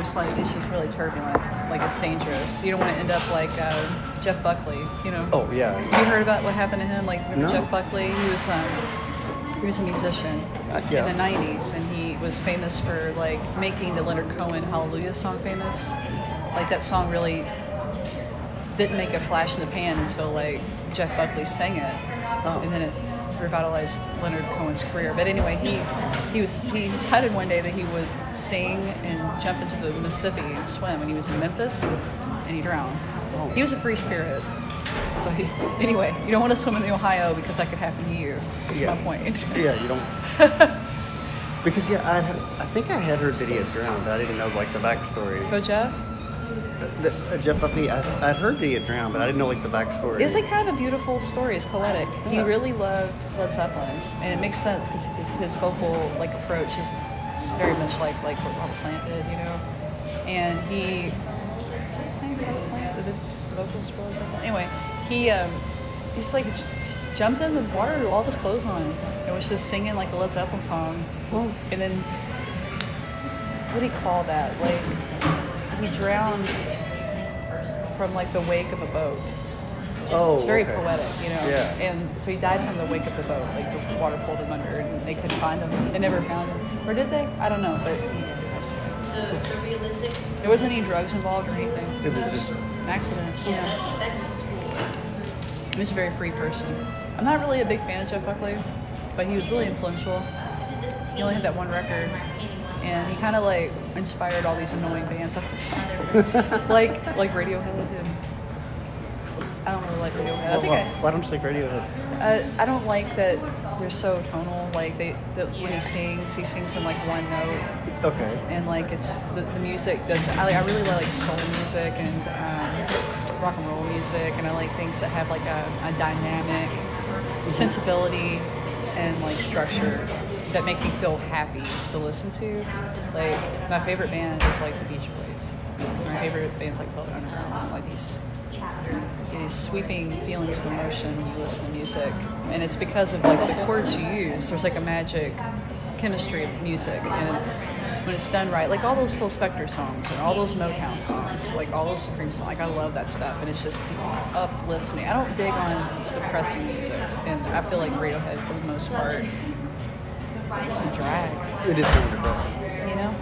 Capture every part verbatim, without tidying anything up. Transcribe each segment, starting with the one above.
just like, it's just really turbulent. Like, it's dangerous. You don't want to end up like uh, Jeff Buckley, you know? Oh, yeah. You heard about what happened to him? Like, remember No. Jeff Buckley? He was um, he was a musician Uh, yeah. in the nineties, and he was famous for like making the Leonard Cohen Hallelujah song famous. Like, that song really didn't make a flash in the pan until like Jeff Buckley sang it, Oh. and then it revitalized Leonard Cohen's career. But anyway, he he was he decided one day that he would sing and jump into the Mississippi and swim when he was in Memphis, and he drowned. Oh. He was a free spirit. So he, anyway, you don't want to swim in the Ohio because that could happen to you. That's Yeah. my point. Yeah, you don't. Because yeah, I had, I think I had heard that he had drowned. I didn't know like the backstory. Go Jeff. The, uh, Jeff Buckley, I, I'd heard that he had drowned, but I didn't know like the backstory. It's like kind of a beautiful story. It's poetic. He Yeah. really loved Led Zeppelin, and it makes sense because his, his vocal like approach is very much like like what Robert Plant did, you know. And he, is that his name? Robert Plant, the vocals for Led Zeppelin. Anyway, he um, he's like j- j- jumped in the water with all of his clothes on and was just singing like a Led Zeppelin song. Oh. And then what do you call that? Like he drowned from like the wake of a boat. Oh, It's very okay. poetic, you know. Yeah. And so he died from the wake of the boat. Like the water pulled him under, and they couldn't find him. They never found him, or did they? I don't know. But he passed away. The, the realistic. There wasn't any drugs involved or anything. It was just. An accident. Yeah. That's from school. He was a very free person. I'm not really a big fan of Jeff Buckley, but he was really influential. I did this He only had that one record, and he kind of like inspired all these annoying bands. like like Radiohead. And I don't really like Radiohead. I Well, think why, I, why don't you like Radiohead? Uh, I don't like that they're so tonal. Like they, that when he sings, he sings in like one note, Okay. and like it's the, the music doesn't. I, like, I really like soul music and um, rock and roll music, and I like things that have like a, a dynamic sensibility and like structure that make me feel happy to listen to. Like my favorite band is like the Beach Boys. My favorite band's like Velvet Underground. Like these. These sweeping feelings of emotion when you listen to music, and it's because of like the chords you use. There's like a magic chemistry of music, and when it's done right, like all those Phil Spector songs and all those Motown songs, like all those Supreme songs, like I love that stuff, and it's just uplifts me. I don't dig on depressing music, and I feel like Radiohead for the most part, it's a drag, It is kind of depressing. you know.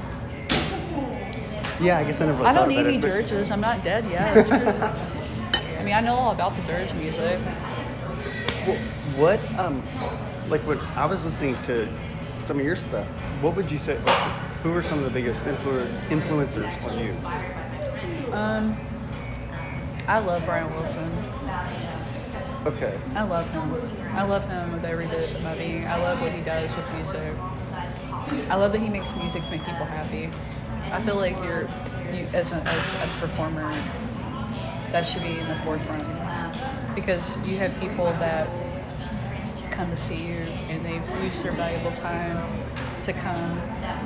Yeah, I guess I never I thought don't need about any it. but- dirges. I'm not dead yet. I mean, I know all about the dirge music. Well, what, um, like when I was listening to some of your stuff, what would you say, like, who are some of the biggest influence, influencers on you? Um, I love Brian Wilson. Okay. I love him. I love him with every bit of my being. I love what he does with music. I love that he makes music to make people happy. I feel like you're, you, as, a, as a performer, that should be in the forefront, because you have people that come to see you and they've used their valuable time to come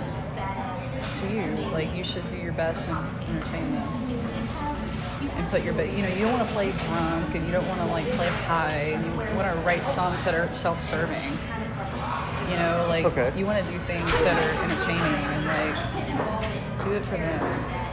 to you. Like, you should do your best and entertain them and put your best. You know, you don't want to play drunk, and you don't want to like play high, and you want to write songs that are self-serving. You know, like Okay. you want to do things that are entertaining and like do it for them.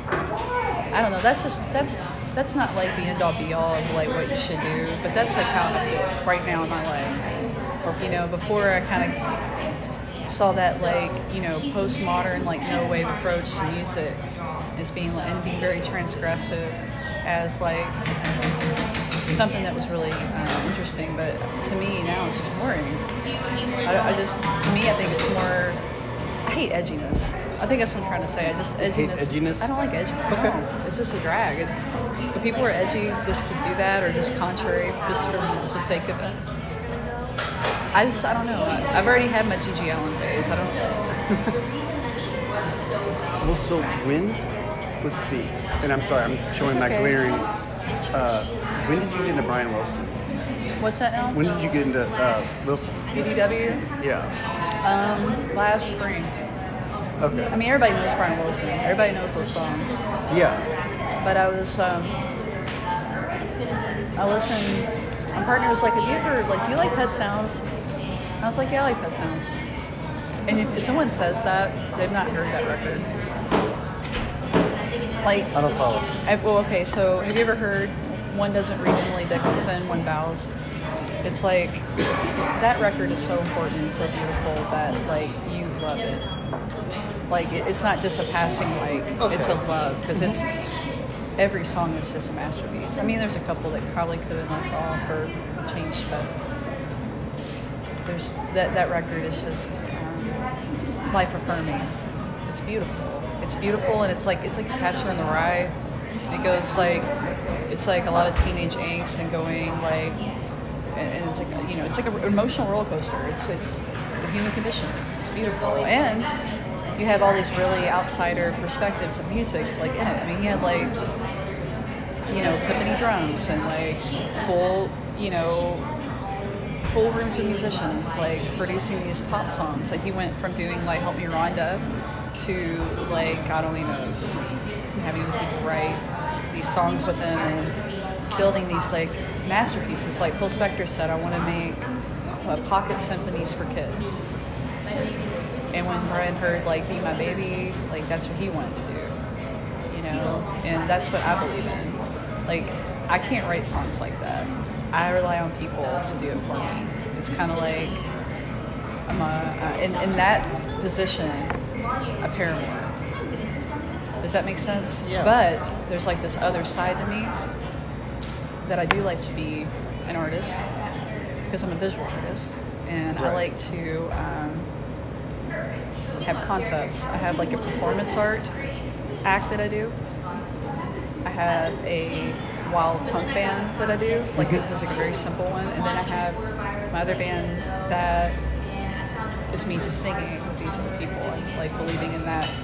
I don't know. That's just that's that's not like the end all be all of like what you should do, but that's like how I feel right now in my life. You know, before I kind of saw that like you know postmodern like no wave approach to music as being like, and being very transgressive as like something that was really uh, interesting, but to me now it's just boring. I, I just to me I think it's more. I hate edginess. I think that's what I'm trying to say. I just hate edginess. edginess? I don't like edginess. Okay. No, it's just a drag. It, but people are edgy just to do that, or just contrary, just for the sake of it. I just, I don't know. I, I've already had my Gigi Allen phase. I don't. Well, so when, let's see, and I'm sorry, I'm showing It's my okay. glaring, uh, when did you get into Brian Wilson? What's that now? When did you get into uh, Wilson? B D W. Yeah. Um, last spring. Okay. I mean, everybody knows Brian Wilson. Everybody knows those songs. Yeah. But I was, um, I listened. My partner was like, "Have you ever like? Do you like Pet Sounds?" I was like, "Yeah, I like Pet Sounds." And if, if someone says that, they've not heard that record. Like, I don't follow. I, well, okay, so have you ever heard One Doesn't Read Emily Dickinson, One Bows? It's like, that record is so important and so beautiful that, like, you love it. Like, it, it's not just a passing like, Okay. it's a love, because it's, every song is just a masterpiece. I mean, there's a couple that probably could have left off or changed, but there's, that, that record is just um, life-affirming. It's beautiful. It's beautiful, and it's like, it's like a Catcher in the Rye. It goes like, it's like a lot of teenage angst and going like, and, and it's like, a, you know, it's like an emotional roller coaster. It's it's the human condition. It's beautiful, and you have all these really outsider perspectives of music, like in it. I mean, he had like, you know, timpani drums and like full, you know, full rooms of musicians, like producing these pop songs. Like he went from doing like Help Me Rhonda to like God only knows, having people write these songs with him and building these like masterpieces. Like Phil Spector said, I want to make uh, pocket symphonies for kids. And when Brian heard like Be My Baby, like that's what he wanted to do, you know. And that's what I believe in. Like I can't write songs like that. I rely on people to do it for me. It's kind of like I'm a, uh, in in that position, a paramour. Does that make sense? Yeah. But there's like this other side to me that I do like to be an artist because I'm a visual artist, and I Right. like to um, have concepts. I have like a performance art act that I do. I have a wild punk band that I do, like Mhm. it's just like a very simple one, and then I have my other band that is me just singing with these other people and like believing in that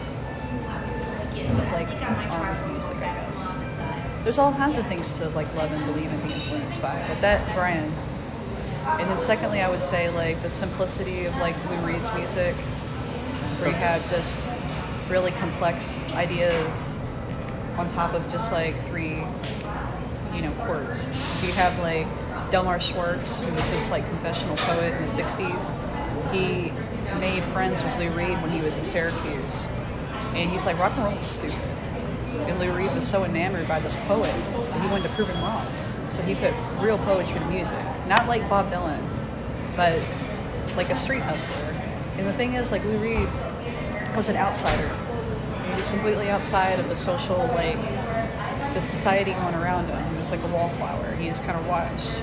like arm of music, I guess. There's all kinds of things to like love and believe and be influenced by, but that Brian. And then secondly, I would say like the simplicity of like Lou Reed's music, where you have just really complex ideas on top of just like three, you know, chords. So you have like Delmar Schwartz, who was this like confessional poet in the sixties. He made friends with Lou Reed when he was at Syracuse. And he's like, rock and roll is stupid. And Lou Reed was so enamored by this poet that he wanted to prove him wrong. So he put real poetry to music. Not like Bob Dylan, but like a street hustler. And the thing is, like Lou Reed was an outsider. He was completely outside of the social, like, the society going around him. He was like a wallflower. He just kind of watched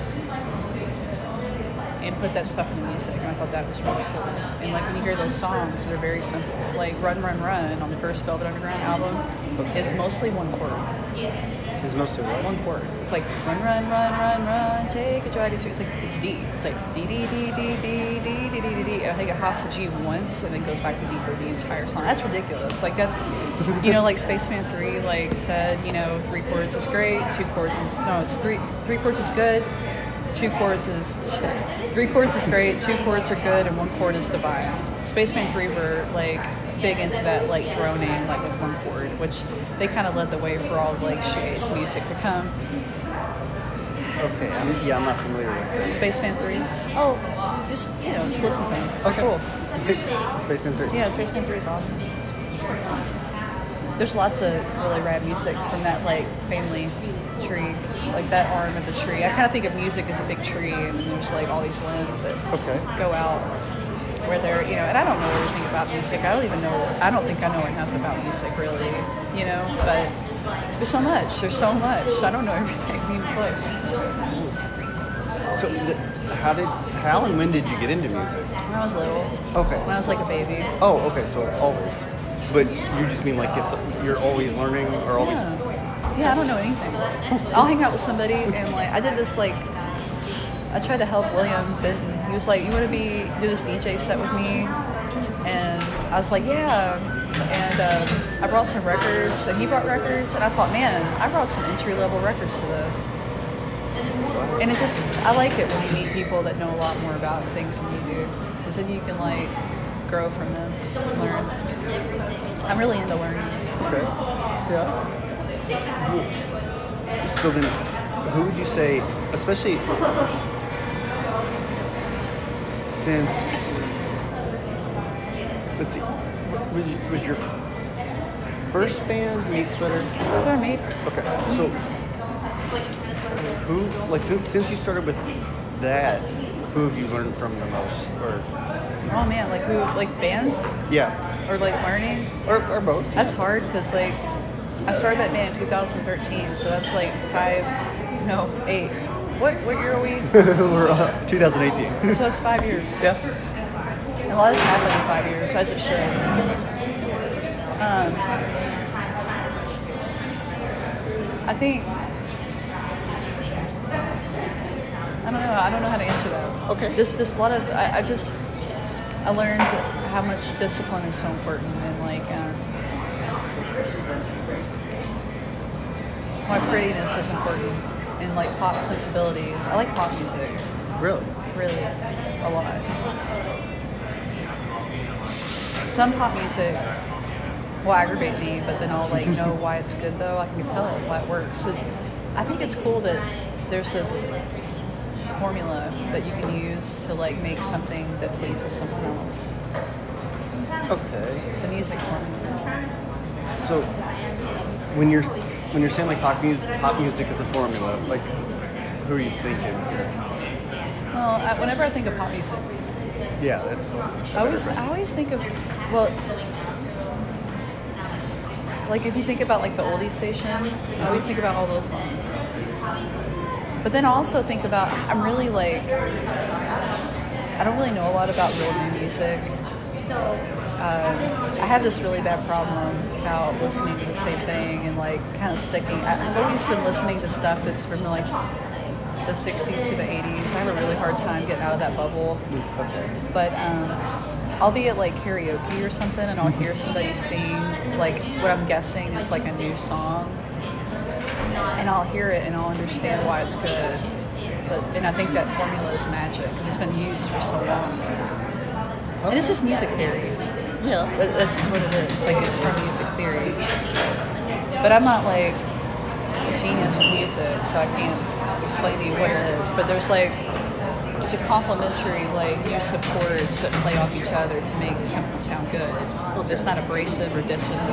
and put that stuff in the music, and I thought that was really cool. And like when you hear those songs, they're very simple. Like Run, Run, Run on the first Velvet Underground album Okay. is mostly one chord. It's mostly what? One chord. It's like run, run, run, run, run, take a drive. It's like it's D. It's like D D D D D D D D D D. And I think it hops to G once and then goes back to D for the entire song. That's ridiculous. Like that's, you know, like Spaceman three like said, you know, three chords is great, two chords is no, it's three three chords is good, two chords is shit. Three chords is great, two chords are good, and one chord is divine. Spaceman three were like big into that like droning like with one chord, which they kind of led the way for all like shoegaze music to come. Okay, I'm, yeah, I'm not familiar with it. Spaceman three. Oh, just you know, just listen to them. Okay. Cool. Spaceman three. Yeah, Spaceman three is awesome. There's lots of really rad music from that like family tree, like that arm of the tree. I kind of think of music as a big tree, and then there's like all these limbs that Okay. go out where they're, you know, and I don't know everything about music. I don't even know, I don't think I know enough about music really, you know, but there's so much, there's so much. I don't know everything, even close. So, th- how did, how and when did you get into music? When I was little, Okay. when I was like a baby. Oh, okay, so always. But you just mean like it's you're always learning or always. Yeah. Yeah, I don't know anything. I'll hang out with somebody and like, I did this like, I tried to help William Benton. He was like, you want to be, do this D J set with me? And I was like, yeah. And um, I brought some records, and he brought records, and I thought, man, I brought some entry-level records to this. And it just, I like it when you meet people that know a lot more about things than you do, because then you can like grow from them, learn. I'm really into learning. Okay. Yeah. So then, who would you say, especially since, let's see, was, was your first band, Meat Sweater? That's what I made. Okay, so who, like, since since you started with that, who have you learned from the most? Or Oh man, like who, like bands yeah, or like learning? or, or both? That's hard because like I started that band in two thousand thirteen, so that's like five, no, eight. What what year are we? We're uh, twenty eighteen. So that's five years. Yeah. A lot has happened in five years, as it should. Um, I think I don't know. I don't know how to answer that. Okay. This this lot of I, I just I learned how much discipline is so important, and like um, why prettiness is important, and like pop sensibilities. I like pop music, Really? really, a lot. Some pop music will aggravate me, but then I'll like know why it's good though. I can tell why it works. So I think it's cool that there's this formula that you can use to like make something that pleases someone else. Okay. The music formula. So when you're when you're saying like pop, mu- pop music is a formula, like who are you thinking? Well, I, whenever I think of pop music, Yeah. That, I always I always think of well, like if you think about like the oldie station, I always think about all those songs. But then I also think about I'm really like I don't really know a lot about real new music. Um, I have this really bad problem about listening to the same thing and like kind of sticking. I've always been listening to stuff that's from like the sixties to the eighties. I have a really hard time getting out of that bubble. okay. But um, I'll be at like karaoke or something and I'll hear somebody sing like what I'm guessing is like a new song. And I'll hear it and I'll understand why it's good. But, and I think that formula is magic because it's been used for so long. And it's just music theory. Yeah. That- That's what it is. Like it's from music theory. But I'm not like a genius with music, so I can't explain to you what it is. But there's like there's a complementary like use of chords that play off each other to make something sound good. It's not abrasive or dissonant.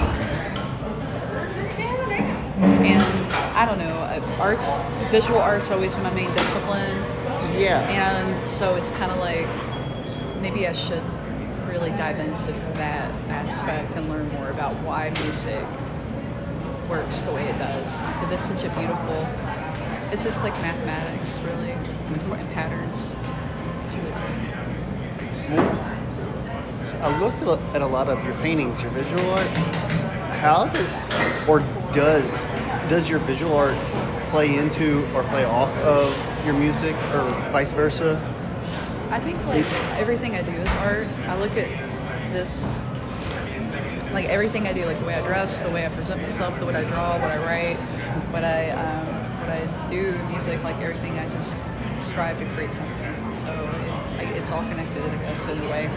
And I don't know, uh, arts, visual arts always been my main discipline. Yeah. And so it's kind of like maybe I should really dive into that aspect and learn more about why music works the way it does. Because it's such a beautiful, it's just like mathematics, really, and patterns. It's really cool. I looked at a lot of your paintings, your visual art. How does, or does, does your visual art play into or play off of your music, or vice versa? I think like everything I do is art. I look at this, like everything I do, like the way I dress, the way I present myself, the way I draw, what I write, what I um, what I do in music, like everything I just strive to create something. So it, like, it's all connected, I guess, in a way.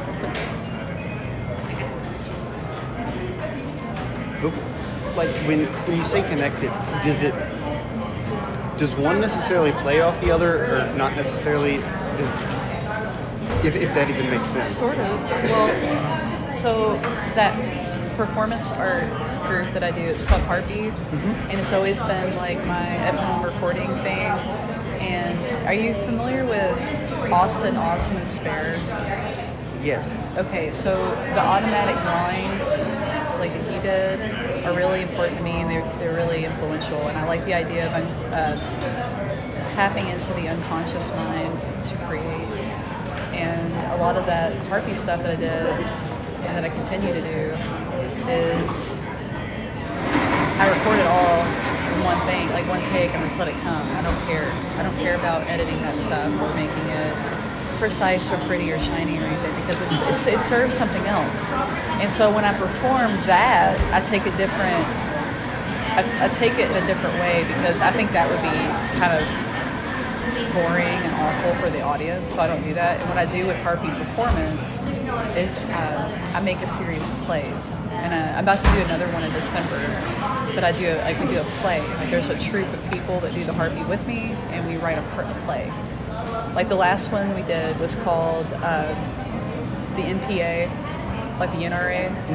Like when when you say connected, does it does one necessarily play off the other, or not necessarily? Does, if, if that even makes sense. Sort of. Well, so that performance art group that I do, it's called Heartbeat, mm-hmm. and it's always been like my at-home recording thing. And are you familiar with Austin Osman Spare? Yes. Okay, so the automatic drawings, like that he did, are really important to me, and they're they're really influential. And I like the idea of uh, tapping into the unconscious mind to create. And a lot of that Heartbeat stuff that I did and that I continue to do is I record it all in one thing, like one take, and just let it come. I don't care. I don't care about editing that stuff or making it precise or pretty or shiny or anything, because it's, it's, it serves something else. And so when I perform that, I take a different, I, I take it in a different way, because I think that would be kind of boring and awful for the audience, so I don't do that. And what I do with Heartbeat Performance is uh, I make a series of plays, and uh, I'm about to do another one in December. But I do, a, I can do a play. Like there's a troupe of people that do the Heartbeat with me, and we write a play. Like the last one we did was called uh, the N P A, like the N R A, mm-hmm.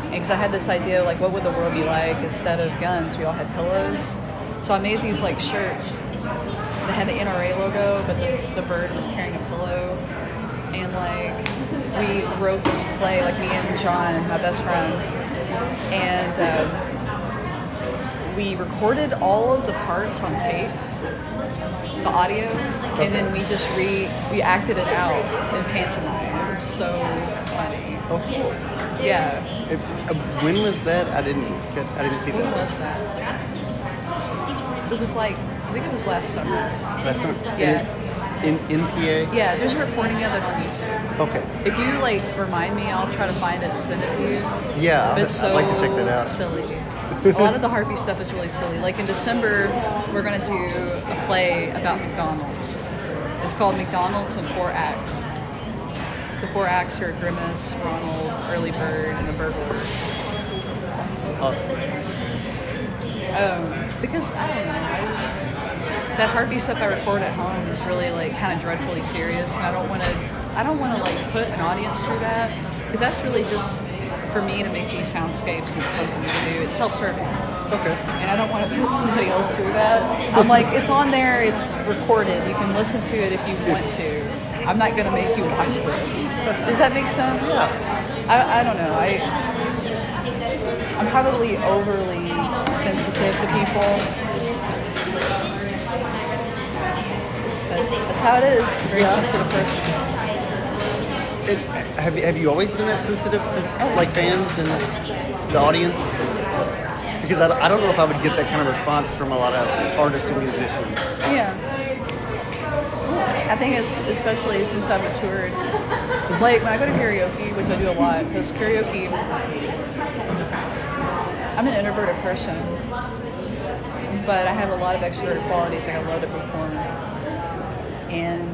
because I had this idea like, what would the world be like instead of guns? We all had pillows. So I made these like shirts that had the N R A logo, but the, the bird was carrying a pillow. And like we wrote this play, like me and John, my best friend, and um, we recorded all of the parts on tape, the audio, and then we just re we acted it out in pantomime. It was so funny. Oh, cool. Yeah. It, uh, when was that? I didn't get, I didn't see When that. was that? It was like, I think it was last summer. That's not, Yeah. In, in P A? Yeah, there's a recording of it on YouTube. Okay. If you like remind me, I'll try to find it and send it to you. Yeah, But it's so I'd like to check that out. silly. A lot of the Harpy stuff is really silly. Like in December, we're gonna do a play about McDonald's. It's called McDonald's in Four Acts. The four acts are Grimace, Ronald, Early Bird, and the Burglar. Um, because I don't know, I just that Harpy stuff I record at home is really like kind of dreadfully serious, and I don't want to. I don't want to like put an audience through that, because that's really just for me to make these soundscapes. It's fun for me to do. It's self-serving. Okay. And I don't want to put somebody else through that. I'm like, it's on there, it's recorded. You can listen to it if you want to. I'm not going to make you watch this. Does that make sense? Yeah. I, I don't know. I, I'm probably overly sensitive to people. But that's how it is. Very Yeah. sensitive person. It, have, you, have you always been that sensitive to like fans and the audience? Because I, I don't know if I would get that kind of response from a lot of artists and musicians. Yeah. I think it's especially since I've matured. Like when I go to karaoke, which I do a lot, because karaoke, I'm an introverted person, but I have a lot of extroverted qualities. Like I love to perform, and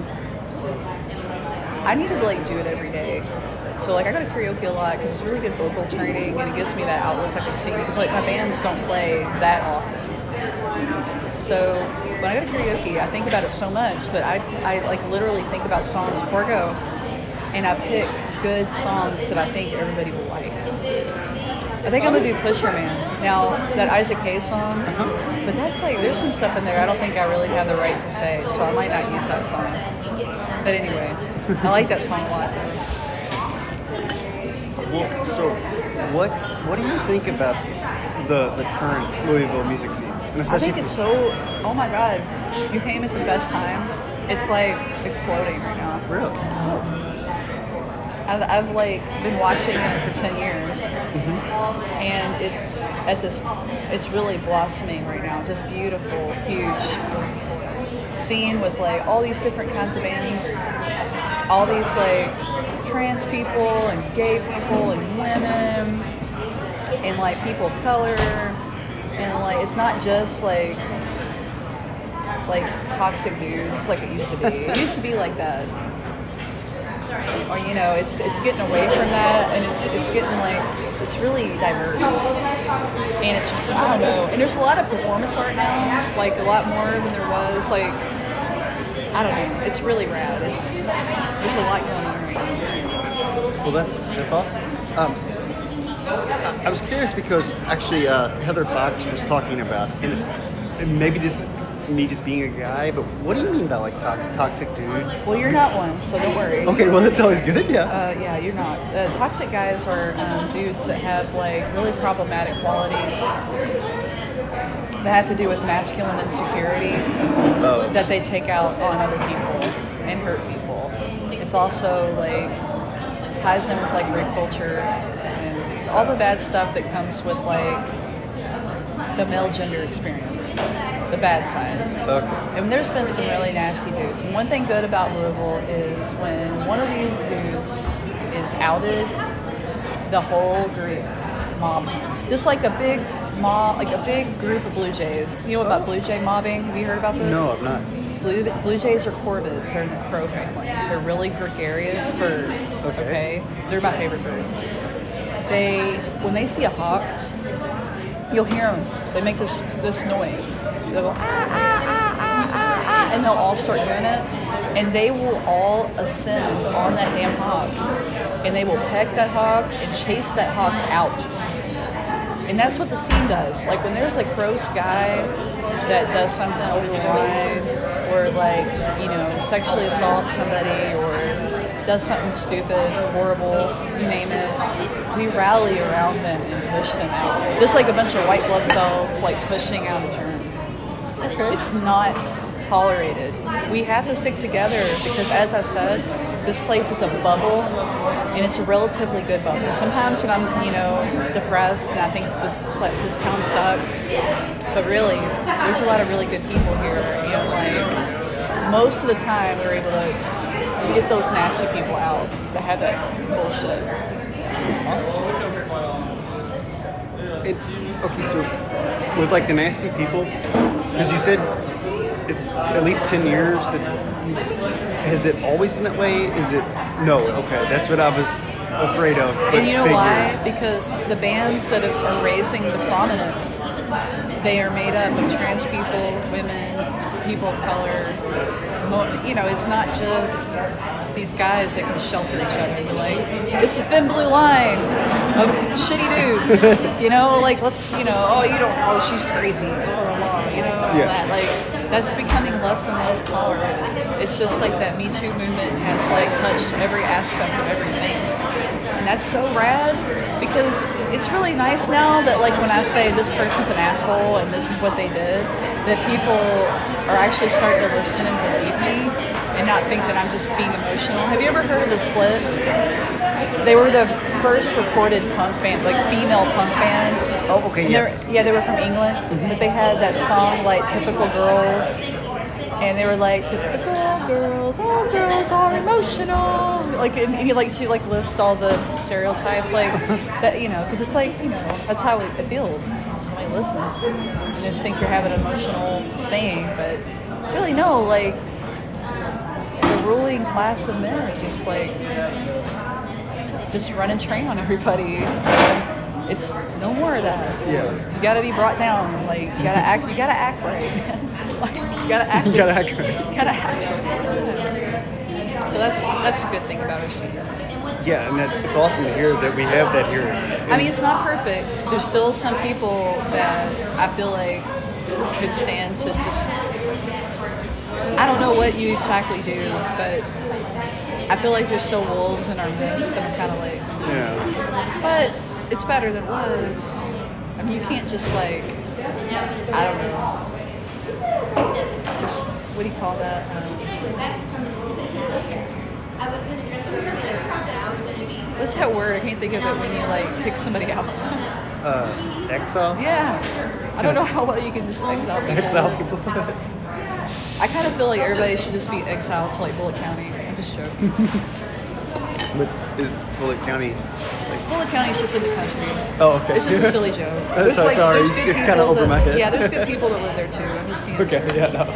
I need to like do it every day. So like I go to karaoke a lot because it's really good vocal training, and it gives me that outlet so I can sing. Because like my bands don't play that often. So when I go to karaoke, I think about it so much that I, I like literally think about songs before I go, and I pick good songs that I think everybody will like. I think I'm gonna do Pusher Man. Now that Isaac Hayes song, but that's like there's some stuff in there I don't think I really have the right to say, so I might not use that song. But anyway, I like that song a lot. Well, so what what do you think about the the current Louisville music scene? And I especially think it's so. Oh my God, you came at the best time. It's like exploding right now. really. I've, I've like been watching it for ten years, and it's at this. It's really blossoming right now. It's this beautiful, huge scene with like all these different kinds of bands, all these like trans people and gay people and women, and like people of color, and like it's not just like like toxic dudes like it used to be. It used to be like that. Or you know, it's it's getting away from that, and it's it's getting like it's really diverse, and it's I don't know, and there's a lot of performance art now, like a lot more than there was. Like I don't know, it's really rad. It's there's a lot going on right now. Well, that, that's awesome. Um, I, I was curious because actually uh, Heather Fox was talking about, and, it's, and maybe this is me just being a guy, but what do you mean by like to- toxic dude? Well, you're not one, so don't worry. Okay, well that's always good, yeah. Uh, yeah, you're not. Uh, toxic guys are um, dudes that have like really problematic qualities that have to do with masculine insecurity Oh. that they take out on other people and hurt people. It's also like ties in with like rape culture and all the bad stuff that comes with like the male gender experience, the bad side. Okay. And there's been some really nasty dudes. And one thing good about Louisville is when one of these dudes is outed, the whole group mobs him. Just like a big mob, like a big group of Blue Jays. You know about Blue Jay mobbing? Have you heard about this? No, I'm not. Blue, Blue Jays are corvids. They're in the crow family. They're really gregarious birds. Okay. Okay. They're my favorite bird. They, when they see a hawk, you'll hear them. They make this this noise. They'll go ah ah ah ah ah ah, and they'll all start doing it, and they will all ascend on that damn hawk and they will peck that hawk and chase that hawk out. And that's what the scene does. Like when there's a Crow's guy that does something over the line, or like, you know, sexually assaults somebody, or does something stupid, horrible, you name it, we rally around them and push them out. Just like a bunch of white blood cells, like pushing out a germ. Okay. It's not tolerated. We have to stick together because, as I said, this place is a bubble, and it's a relatively good bubble. Sometimes when I'm, you know, depressed and I think this pla- this town sucks, but really, there's a lot of really good people here, and like most of the time, we're able to get those nasty people out that have that bullshit. It, okay, so with like the nasty people, because you said it's at least ten years. That has it always been that way? Is it no? Okay, that's what I was afraid of. but And you know figure- why? Because the bands that are raising the prominence, they are made up of trans people, women, people of color. Mo- You know, it's not just these guys that can shelter each other. They're like, it's a thin blue line of shitty dudes. You know, like let's, you know, oh, you don't know, she's crazy. Blah, blah, blah, you know, all Yeah. that. Like that's becoming less and less tolerant. It's just like that Me Too movement has like touched every aspect of everything. And that's so rad because it's really nice now that like when I say this person's an asshole and this is what they did, that people are actually starting to listen and believe me and not think that I'm just being emotional. Have you ever heard of the Slits? They were the first reported punk band, like female punk band. Oh, okay, And they're- yes. Yeah, they were from England, but they had that song like Typical Girls. And they were like, typical girls, all girls are emotional. Like, and, and you like, she like lists all the stereotypes, like that, you know, because it's like, you know, that's how it, it feels. Somebody listens, and they just think you're having an emotional thing, but it's really no, like the ruling class of men are just like just running train on everybody. It's no more of that. Yeah. You gotta be brought down. Like you gotta act. You gotta act right. Like you gotta act. You gotta act right. You gotta act right. So that's that's a good thing about our scene. Yeah, and that's it's awesome to hear that we have that here. I mean, it's not perfect. There's still some people that I feel like could stand to just. I don't know what you exactly do, but I feel like there's still wolves in our midst, and I'm kind of like. Yeah. But it's better than it was. I mean, you can't just like, I don't know, just, what do you call that? Um, what's that word? I can't think of it when you like kick somebody out. Uh, exile. Yeah. I don't know how well you can just exile people. Exile people. I kind of feel like everybody should just be exiled to like Bullitt County. I'm just joking. With is Bullitt County. Bullitt County is just in the country. Oh, okay. It's just a silly joke. Uh, There's so- like sorry, there's good it's people kinda over that, my head. Yeah, there's good people that live there too. I'm just being Okay. Yeah. No.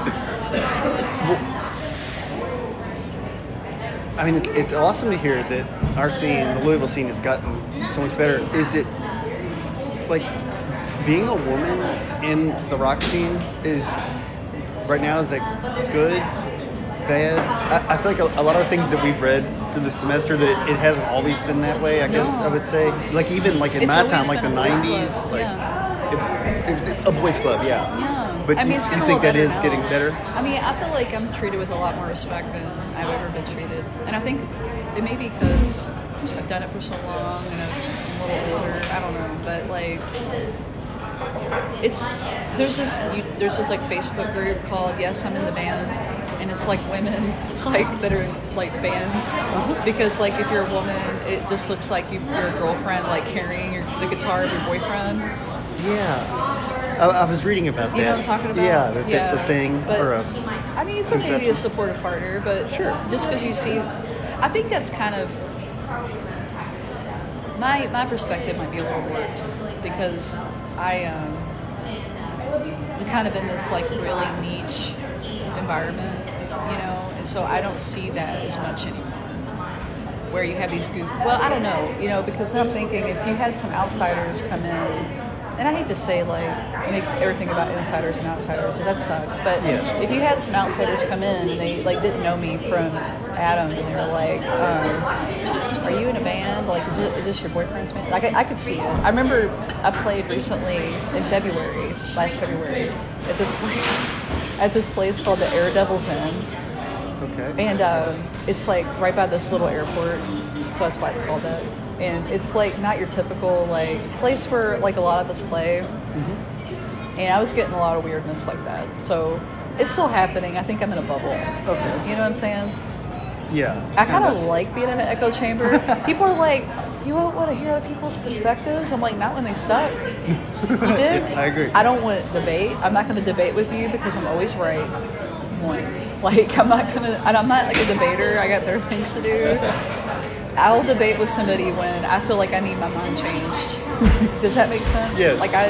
I mean, it's, it's awesome to hear that our scene, the Louisville scene, has gotten so much better. Is it like being a woman in the rock scene is right now? Is that good, bad? I, I feel like a, a lot of things that we've read through the semester that it, it hasn't always been that way. I guess No. I would say, like even like in It's my always time, like the been a boys' nineties, club, like yeah. it, it, a boys' club, yeah. Yeah. But I mean, you, it's you getting a think little that is better getting now. better? I mean, I feel like I'm treated with a lot more respect than I've ever been treated. And I think it may be because I've done it for so long and I'm a little older. I don't know. But, like, it's, there's this, you, there's this, like, Facebook group called Yes, I'm in the Band. And it's, like, women, like, that are, like, bands. Because, like, if you're a woman, it just looks like you, you're a girlfriend, like, carrying your, the guitar of your boyfriend. Yeah. I, I was reading about that. You know what I'm talking about? Yeah, that, that's Yeah. a thing. But, or a, I mean, it's okay to be a conception. supportive partner, but Sure. just because you see, I think that's kind of my my perspective might be a little warped because I um, I'm kind of in this like really niche environment, you know, and so I don't see that as much anymore. Where you have these goof, well, I don't know, you know, because I'm thinking if you had some outsiders come in and I hate to say like make everything about insiders and outsiders, so that sucks. But Yeah. if you had some outsiders come in and they like didn't know me from Adam, and they were like, um, "Are you in a band? Like, is, it, is this your boyfriend's band?" Like, I, I could see it. I remember I played recently in February, last February, at this place, at this place called the Air Devil's Inn, Okay. and um, it's like right by this little airport, so that's why it's called that. And it's like not your typical like place where like a lot of us play. Mm-hmm. And I was getting a lot of weirdness like that. So it's still happening. I think I'm in a bubble. Okay. You know what I'm saying? Yeah. I kind of like being in an echo chamber. People are like, you don't want to hear other people's perspectives? I'm like, not when they suck. You did? I agree. I don't want to debate. I'm not going to debate with you because I'm always right. One. Like, I'm not going to, I'm not like a debater. I got other things to do. I'll debate with somebody when I feel like I need my mind changed. Does that make sense? Yes. Like I,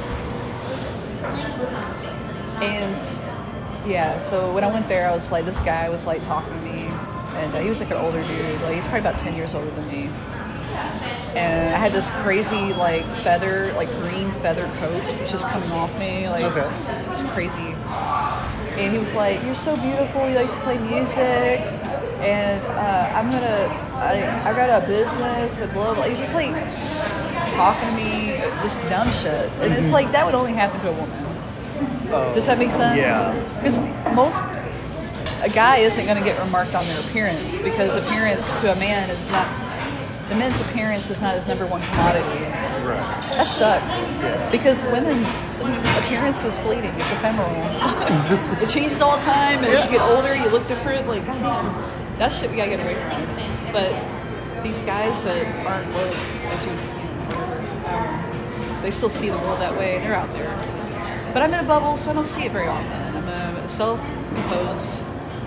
and yeah, so when I went there, I was like, this guy was like talking to me, and uh, he was like an older dude. Like he's probably about ten years older than me. And I had this crazy like feather, like green feather coat just coming off me, like Okay. it's crazy. And he was like, "You're so beautiful. You like to play music." And uh, I'm gonna, I, I got a business and blah blah. He's just like talking to me this dumb shit, and it's like that would only happen to a woman. Oh, Does that make sense? Yeah. Because most a guy isn't gonna get remarked on their appearance because appearance to a man is not the men's appearance is not his number one commodity. Right. That sucks. Yeah. Because women's appearance is fleeting. It's ephemeral. It changes all the time. And as you get older, you look different. Like, goddamn. That's shit we gotta get away from. But these guys that aren't woke, as you would see, whatever, um, they still see the world that way, and they're out there. But I'm in a bubble, so I don't see it very often. I'm a self-imposed.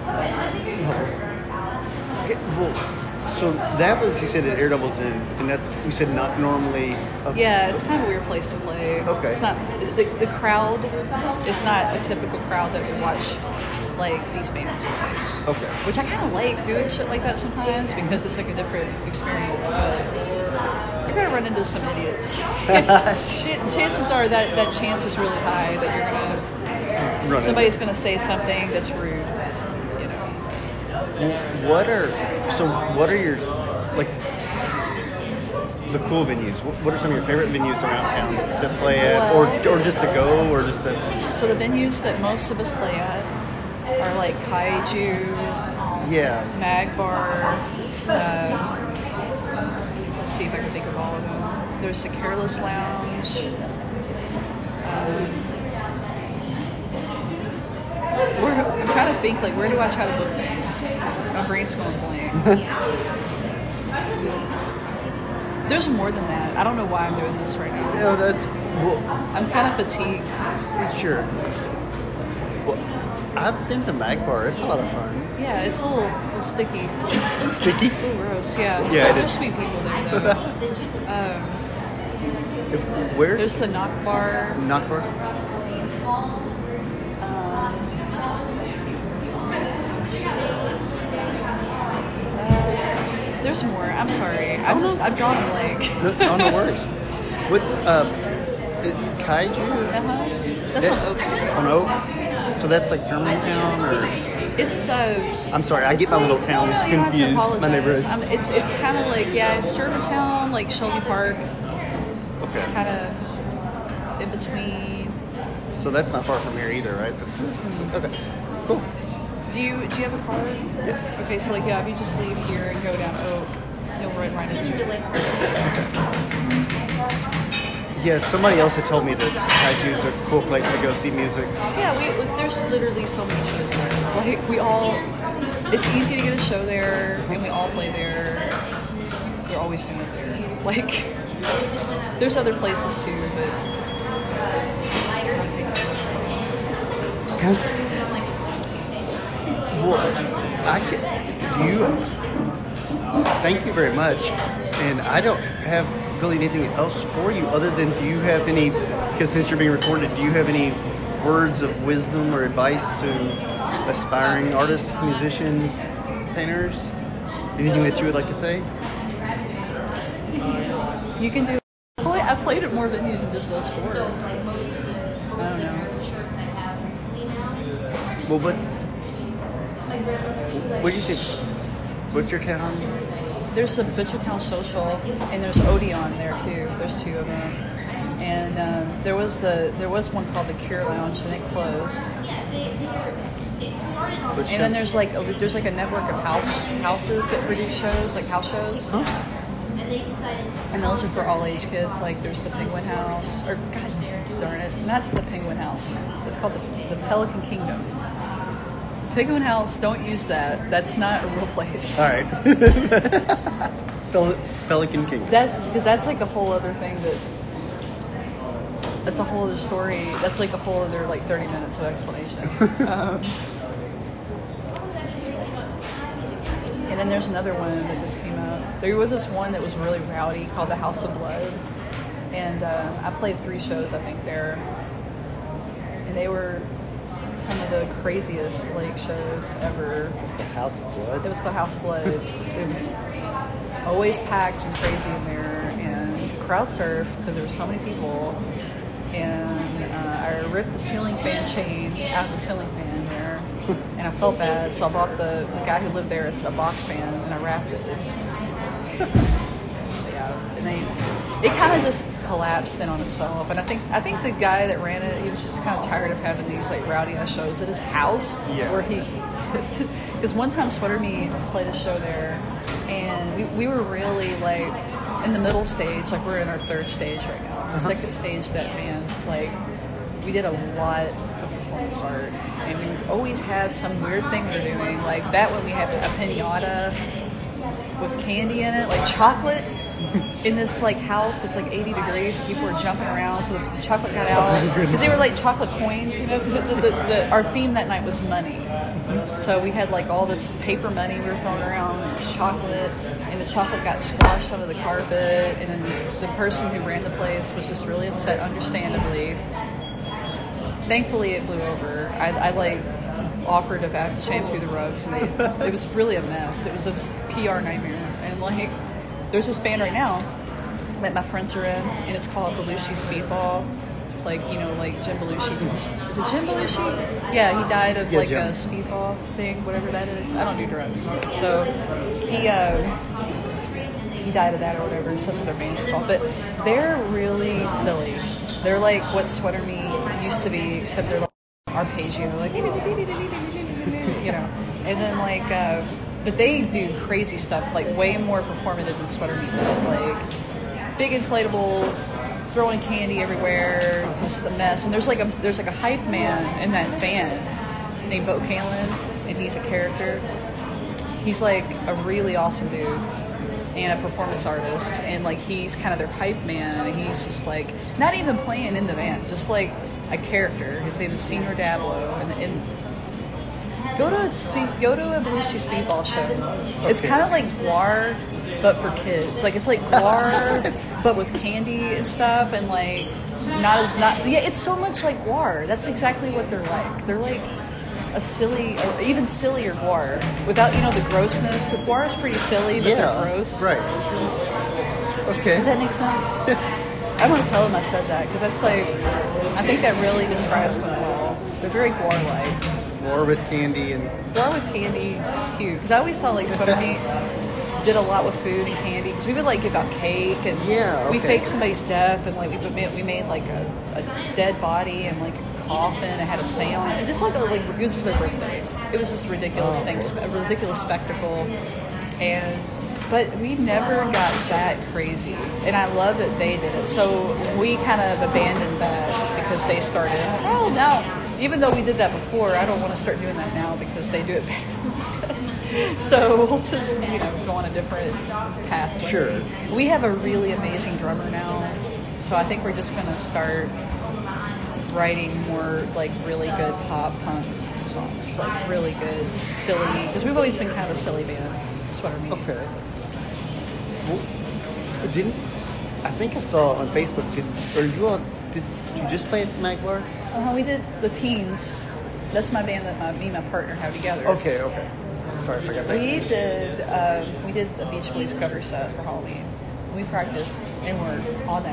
Okay, well, so that was, you said, at Air Devil's Inn, and that's, you said, not normally... A, Yeah, it's kind of a weird place to play. Okay. It's not the, the crowd is not a typical crowd that would watch like these bands play. Okay. Which I kind of like doing shit like that sometimes because it's like a different experience. But you're gonna run into some idiots. Ch- chances are that that chance is really high that you're gonna Run somebody's into. gonna say something that's rude. You know. What are, so what are your, like, the cool venues? What what are some of your favorite venues around town to play at, or or just to go, or just to... So the venues that most of us play at are like Kaiju, Yeah. Magbar. Uh, let's see if I can think of all of them. There's the Careless Lounge. Um, where, I'm trying to think, like, where do I try to book things? My brain's going blank. There's more than that. I don't know why I'm doing this right now. No, that's, well, I'm kind of fatigued. sure. Well, I've been to Magbar. It's a lot of fun. Yeah, it's a little, little sticky. Sticky? It's a little gross, yeah. Yeah, it There's is. sweet people there, though. um, Where's there's the Knock Bar. Knockbar? Uh, there's more. I'm sorry. I'm just, I'm drawing a blank. No, no, no worries. What's, uh, is Kaiju? Uh-huh. That's on Oak Street. On Oak? So that's like Germantown, or? It's, uh... I'm sorry, I it's get my like, little towns no, no, you don't have to confused. My apologize. neighborhoods. Um, it's it's kind of like, yeah, it's Germantown, like Shelby Park, Okay. kind of in between. So that's not far from here either, right? That's just, okay. Cool. Do you do you have a car? Yes. Okay, so like, yeah, if you just leave here and go down Oak, you'll run right into it. Yeah, somebody else had told me that Kaiju is a cool place to go see music. Yeah, we there's literally so many shows there. Like we all, it's easy to get a show there, and we all play there. We're always doing it there. Like, there's other places too, but Well, actually, do you? Thank you very much. And I don't have really anything else for you other than, do you have any? Because since you're being recorded, do you have any words of wisdom or advice to aspiring artists, musicians, painters? Anything that you would like to say? you can do. I feel like, I played at more venues than just those four. So like most of the most I of don't the know. American shirts I have recently now. Well, what's My grandmother was like. what do you say? Butcher Town? There's a Butchertown Social, and there's Odeon there too. There's two of them. And um, there was the there was one called the Cure Lounge, and it closed. Yeah, they they are. It started on. Which And then there's like a, there's like a network of house houses that produce shows, like house shows. Huh? And they decided. And those are for all age kids. Like there's the Penguin House, or God darn it, not the Penguin House. It's called the, the Pelican Kingdom. The Penguin House, don't use that. That's not a real place. All right. Pel- Pelican Kingdom. That's because that's like a whole other thing that. That's a whole other story. That's like a whole other like thirty minutes of explanation. um, and then there's another one that just came out. There was this one that was really rowdy called the House of Blood, and uh, I played three shows I think there, and they were some of the craziest like shows ever. The House of It Blood. was called House of Blood. It was always packed and crazy in there, and crowd surf because there were so many people. And uh, I ripped the ceiling fan chain out of the ceiling fan there, and I felt bad, so I bought the, the guy who lived there a box fan, and I wrapped it. Yeah, and they it kind of just collapsed in on itself. And I think I think the guy that ran it, he was just kind of tired of having these like rowdy ass shows at his house, Yeah. where he. Because one time Sweater Meat played a show there, and we, we were really like in the middle stage, like we're in our third stage right now. The Uh-huh. second stage that band, like we did a lot of performance art, and we always have some weird thing we're doing. Like that one, we have a pinata with candy in it, like chocolate. In this like house, it's like eighty degrees. People were jumping around, so the chocolate got out because they were like chocolate coins, you know. Because the, the, the, our theme that night was money, so we had like all this paper money we were throwing around, and it's chocolate, and the chocolate got squashed under the carpet, and then the person who ran the place was just really upset, understandably. Thankfully, it blew over. I, I like offered to back shampoo the rugs, and they, it was really a mess. It was a P R nightmare, and like. There's this band right now that my friends are in, and it's called Belushi Speedball. Like, you know, like Jim Belushi. Is it Jim Belushi? Yeah, he died of Yeah, like Jim. a speedball thing, whatever that is. I don't do drugs. So he uh, he died of that or whatever, so that's what their band is called. But they're really silly. They're like what Sweater Meat used to be, except they're like arpeggio, like, you know. And then like, uh, but they do crazy stuff, like way more performative than Sweater Meat did. Like big inflatables, throwing candy everywhere, just a mess. And there's like a there's like a hype man in that band named Bo Kalen, and he's a character. He's like a really awesome dude and a performance artist, and like he's kind of their hype man, and he's just like not even playing in the band, just like a character. His name is Senior Dablo, and, and go to a, see- go to a Belushi Speedball show. It's Okay. kind of like Guar, but for kids. Like it's like Guar, but with candy and stuff, and like not as not. Yeah, it's so much like Guar. That's exactly what they're like. They're like a silly, or even sillier Guar, without you know the grossness. Because Guar is pretty silly, but Yeah, they're gross. right. Okay. Does that make sense? I want to tell them I said that because that's like, I think that really describes them well. They're very Guar-like. More with candy and Guar with candy is cute because I always saw like Sweater Meat did a lot with food and candy because we would like give out cake and Yeah, we okay. faked somebody's death and like we made, we made like a, a dead body and like a coffin and had a seance and just like, a, like it was for their birthday. It was just a ridiculous Oh, thing, cool. a ridiculous spectacle, and but we never got that crazy, and I love that they did it. So we kind of abandoned that because they started. Oh, now even though we did that before, I don't want to start doing that now because they do it better. So we'll just you know go on a different path. Sure. We have a really amazing drummer now, so I think we're just going to start writing more like really good pop punk songs, like really good silly. Because we've always been kind of a silly band. That's what I mean. okay. Well, didn't I think I saw on Facebook? Did or you all did you just play at Maglar? Uh, we did the Teens. That's my band that my, me and my partner have together. Okay, okay. Sorry, I forgot that. We did um, we did a Beach Boys cover set for Halloween. We practiced and worked on that.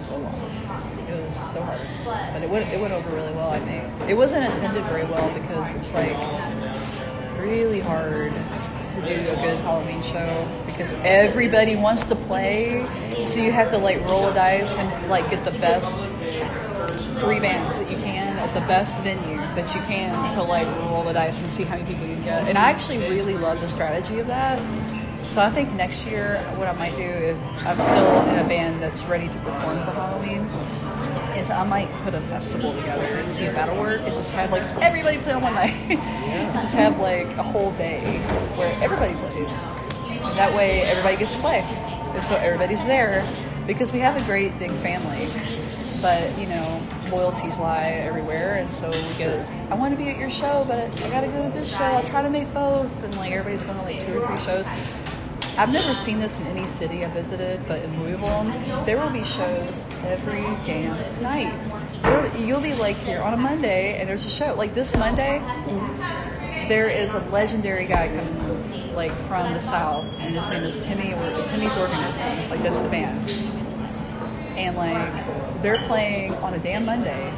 so long. It was so hard, but it went it went over really well. I think it wasn't attended very well because it's like really hard to do a good Halloween show because everybody wants to play, so you have to like roll a dice and like get the best three bands that you can at the best venue that you can to like roll the dice and see how many people you can get. And I actually really love the strategy of that. So I think next year what I might do if I'm still in a band that's ready to perform for Halloween is I might put a festival together and see if that'll work and just have like everybody play on one night. And just have like a whole day where everybody plays. That way everybody gets to play. And so everybody's there because we have a great big family. But, you know, loyalties lie everywhere, and so we get, I want to be at your show, but I gotta go to this show, I'll try to make both, and like everybody's going to like two or three shows. I've never seen this in any city I visited, but in Louisville, there will be shows every damn night. There, you'll be like here on a Monday, and there's a show. Like this Monday, there is a legendary guy coming like from the South, and his name is Timmy, or Timmy's Organism, like that's the band. And like they're playing on a damn Monday,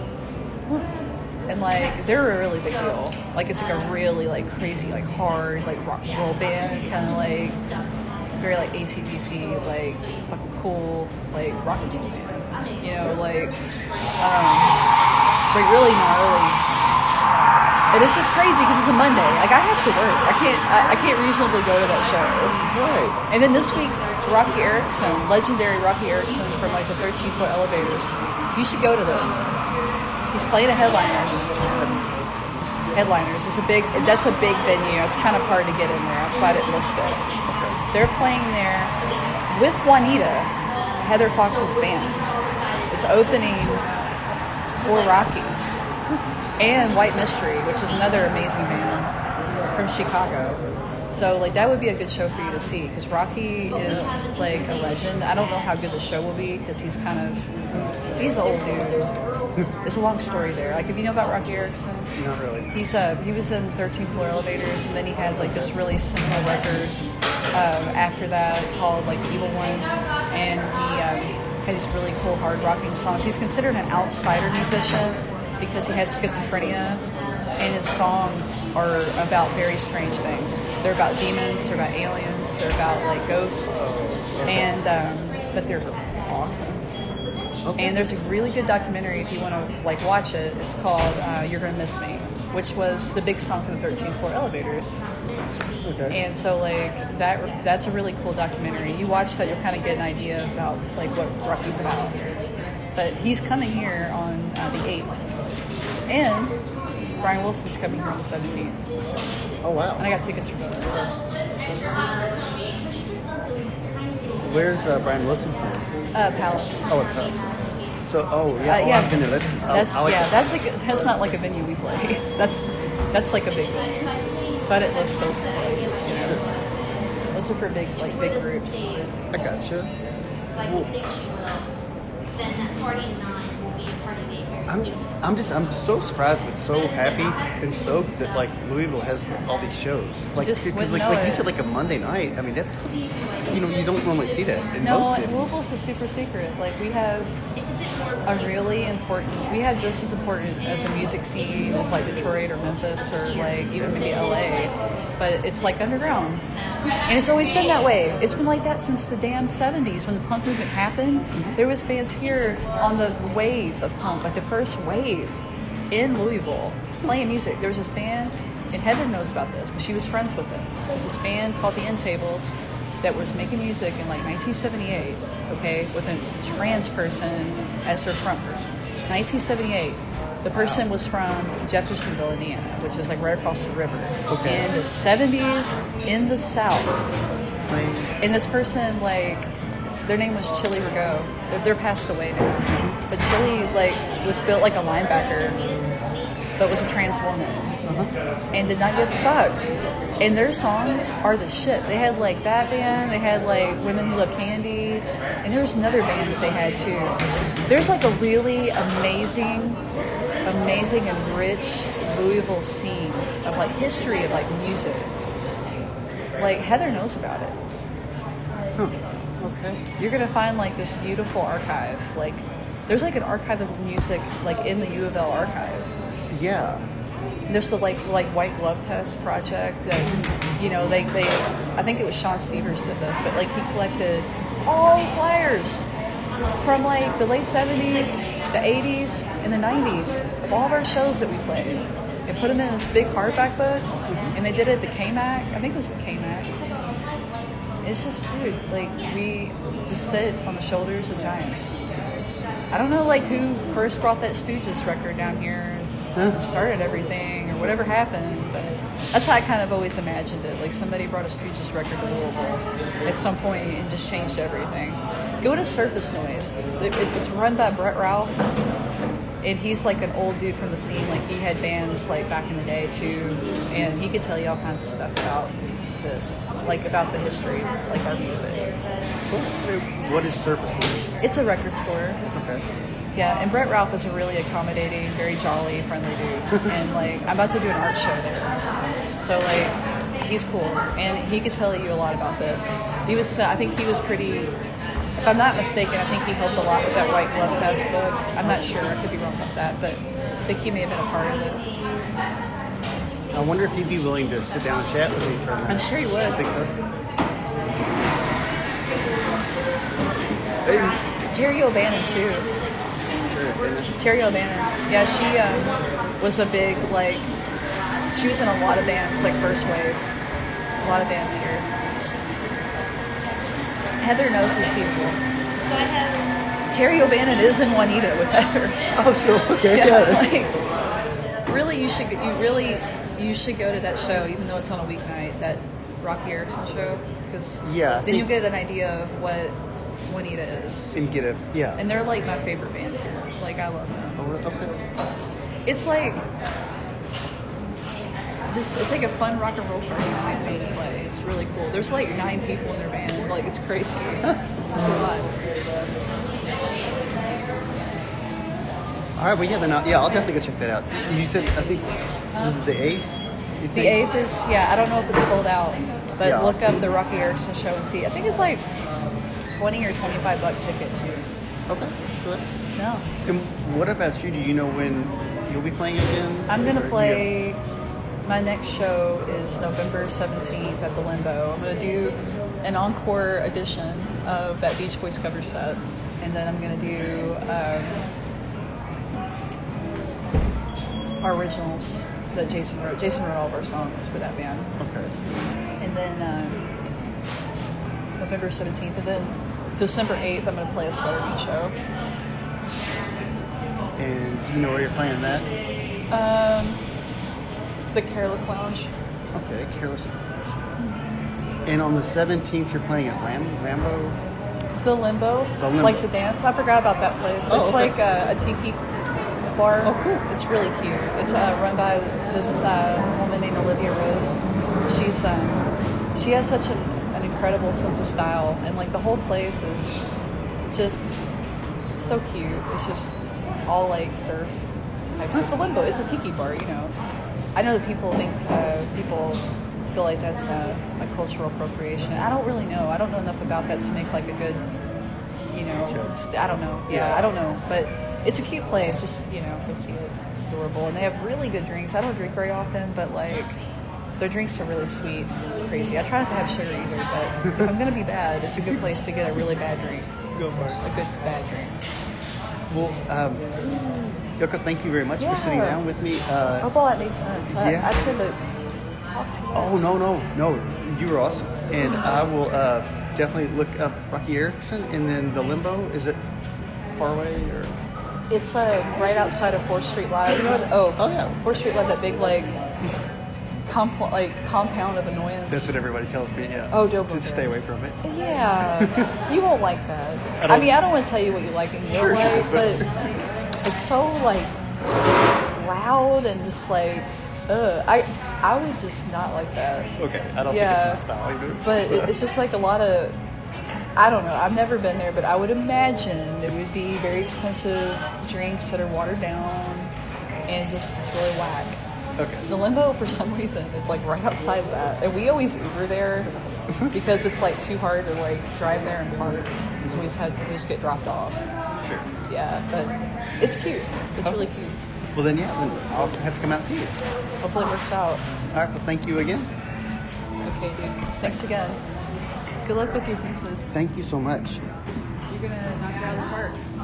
and like they're a really big deal. Like it's like a really like crazy like hard like rock and roll band, kind of like very like A C D C, like fucking cool like rock and roll band. You know, like um, like really gnarly. And it's just crazy because it's a Monday. Like I have to work. I can't. I, I can't reasonably go to that show. Right. And then this week, Rocky Erickson, legendary Rocky Erickson from like the thirteen Foot Elevators. You should go to this. He's playing at Headliners. Headliners is a big. That's a big venue. It's kind of hard to get in there. That's why I didn't list it. They're playing there with Juanita, Heather Fox's band. Is opening for Rocky. And White Mystery, which is another amazing band from Chicago. So, like, that would be a good show for you to see, because Rocky is, like, a legend. I don't know how good the show will be, because he's kind of, he's an old dude. There's a long story there. Like, if you know about Rocky Erickson? Not really. He's, uh, he was in thirteen Floor Elevators, and then he had, like, this really simple record um, after that called, like, Evil One, and he um, had these really cool hard rocking songs. He's considered an outsider musician, because he had schizophrenia, and his songs are about very strange things. They're about demons, they're about aliens, they're about like ghosts, and um, but they're awesome. Okay. And there's a really good documentary if you want to like watch it. It's called uh, "You're Gonna Miss Me," which was the big song from the thirteen Floor Elevators. Okay. And so like that that's a really cool documentary. You watch that, you'll kind of get an idea about like what Rocky's about. But he's coming here on uh, the eighth. And Brian Wilson's coming here on the seventeenth. Oh, wow. And I got tickets for both of those. Where's uh, Brian Wilson from? Uh, Palace. Oh, it's Palace. So, oh, yeah, Uh, oh, yeah. I've been there. That's, I, That's I like yeah. that. That's like that's not like a venue we play. That's that's like a big venue. So I didn't list those places. You know, those are for big like big groups. I gotcha. Like you think she will, then that party at nine will be a party day here. I'm, I'm just, I'm so surprised, but so happy and stoked that like Louisville has all these shows. Like, Just because wouldn't like, know like you it. said, like a Monday night. I mean, that's, you know, you don't normally see that in No, most like, cities. Louisville's a super secret. Like we have It's a bit more a really important. We have just as important as a music scene as like Detroit or Memphis or like even maybe L A, but it's like underground, and it's always been that way. It's been like that since the damn seventies when the punk movement happened. There was bands here on the wave of punk, like the first wave in Louisville, playing music. There was this band, and Heather knows about this because she was friends with it. There was this band called the N-Tables that was making music in like nineteen seventy-eight, okay, with a trans person as their front person. nineteen seventy-eight. The person was from Jeffersonville, Indiana, which is like right across the river. Okay. In the seventies, in the South. And this person, like, their name was Chili Rigaud. They're, they're passed away now. But Chili, like, was built like a linebacker, but was a trans woman. Uh-huh. And did not give a fuck. And their songs are the shit. They had like that band, they had like Women Who Love Candy, and there was another band that they had too. There's like a really amazing, amazing and rich Louisville scene of like history of like music. Like Heather knows about it. Huh. Okay. Okay. You're gonna find like this beautiful archive. Like, there's like an archive of music like in the U of L archive. Yeah. There's the like like White Glove Test project that, you know, they, they I think it was Sean Stevers did this, but like he collected all flyers from like the late seventies, the eighties, and the nineties of all of our shows that we played, and put them in this big hardback book. And they did it at the K M A C. I think it was the K M A C. It's just, dude, like we just sit on the shoulders of giants. I don't know like who first brought that Stooges record down here and started everything or whatever happened, but that's how I kind of always imagined it. Like somebody brought a Stooges record to Louisville at some point and just changed everything. Go to Surface Noise. It, it, it's run by Brett Ralph, and he's like an old dude from the scene. Like he had bands like back in the day too, and he could tell you all kinds of stuff about this, like about the history, like our music. Cool. What is Surface Noise? It's a record store. Okay. Yeah, and Brett Ralph is a really accommodating, very jolly, friendly dude. And like, I'm about to do an art show there, so like, he's cool, and he could tell you a lot about this. He was, uh, I think he was pretty. If I'm not mistaken, I think he helped a lot with that White Glove Test book. I'm not sure, I could be wrong about that, but I think he may have been a part of it. I wonder if he'd be willing to sit down and chat with me for a minute. I'm sure he would. I think so. Hey. Terry O'Bannon too. Sure. Terry O'Bannon. Yeah, she um, was a big, like, she was in a lot of bands, like First Wave. A lot of bands here. Heather knows her people. So I have Terry O'Bannon is in Juanita with Heather. Oh, so okay. Yeah, Yeah. like, really, you should, you really, you should go to that show, even though it's on a weeknight, that Rocky Erickson show, because Yeah, I then you'll think- get an idea of what Juanita is. And get a yeah. And they're like my favorite band here. Like, I love them. Oh, okay. It's like just it's like a fun rock and roll party night when they play. It's really cool. There's like nine people in their band. Like, it's crazy. It's a lot. All right, well, yeah, then I'll, yeah, I'll definitely go check that out. You said I think this is the eighth. You The think? eighth is yeah. I don't know if it's sold out, but Yeah. look up the Rocky Erickson show and see. I think it's like twenty or twenty-five buck ticket too. Okay. Good. No, And what about you? Do you know when you'll be playing again? I'm gonna Or- play. My next show is November seventeenth at the Limbo. I'm gonna do an encore edition of that Beach Boys cover set, and then I'm gonna do um, our originals that Jason wrote. Jason wrote all of our songs for that band. Yeah. Okay. And then um, November seventeenth, and then December eighth, I'm going to play a Sweater Beat show. And do you know where you're playing that? Um, the Careless Lounge. Okay, Careless. And on the seventeenth, you're playing at Ram- Rambo? The Limbo, The Limbo. like the dance. I forgot about that place. Oh, it's okay. like a, a tiki bar. Oh, cool. It's really cute. It's uh, run by this uh, woman named Olivia Rose. She's um, she has such an, an incredible sense of style, and like the whole place is just so cute. It's just all like surf types. It's a Limbo. It's a tiki bar, you know. I know that people think uh, people feel like that's uh, a cultural appropriation. I don't really know. I don't know enough about that to make like a good, you know. Joke. st- I don't know. Yeah, Yeah. I don't know. But it's a cute place. Just, you know, go see it. It's adorable, and they have really good drinks. I don't drink very often, but like their drinks are really sweet, and crazy. I try not to have sugar either, but if I'm gonna be bad, it's a good place to get a really bad drink. Go for it. A good bad drink. Well, um, Yoko, thank you very much for sitting Yeah. down with me. I Uh, hope all that made sense. I, Yeah. I tend to talk too much. oh, no, no, no. You were awesome. And I will uh, definitely look up Rocky Erickson. And then the Limbo, is it far away? Or? It's uh, right outside of fourth Street Live. You know what? Oh, Oh, yeah. fourth Street Live, that big like comp- like compound of annoyance. That's what everybody tells me, yeah. Oh, don't go To there. stay away from it. Yeah, you won't like that. I I, don't- mean, I don't want to tell you what you like and you Sure, don't sure, like, but- but it's so like loud and just like, ugh. I I would just not like that. Okay, I don't Yeah. think it's my style either. But So- it, it's just like a lot of, I don't know, I've never been there, but I would imagine it would be very expensive drinks that are watered down and just it's really whack. Okay. The Limbo, for some reason, is like right outside of that. And we always Uber there because it's like too hard to like drive there and park. So we just had we just get dropped off. Sure. Yeah, but it's cute. It's Oh. really cute. Well, then, yeah, then I'll have to come out and see you. Hopefully it works out. All right, well, thank you again. Okay, dude. Thanks again. Good luck with your thesis. Thank you so much. You're gonna knock it out of the park.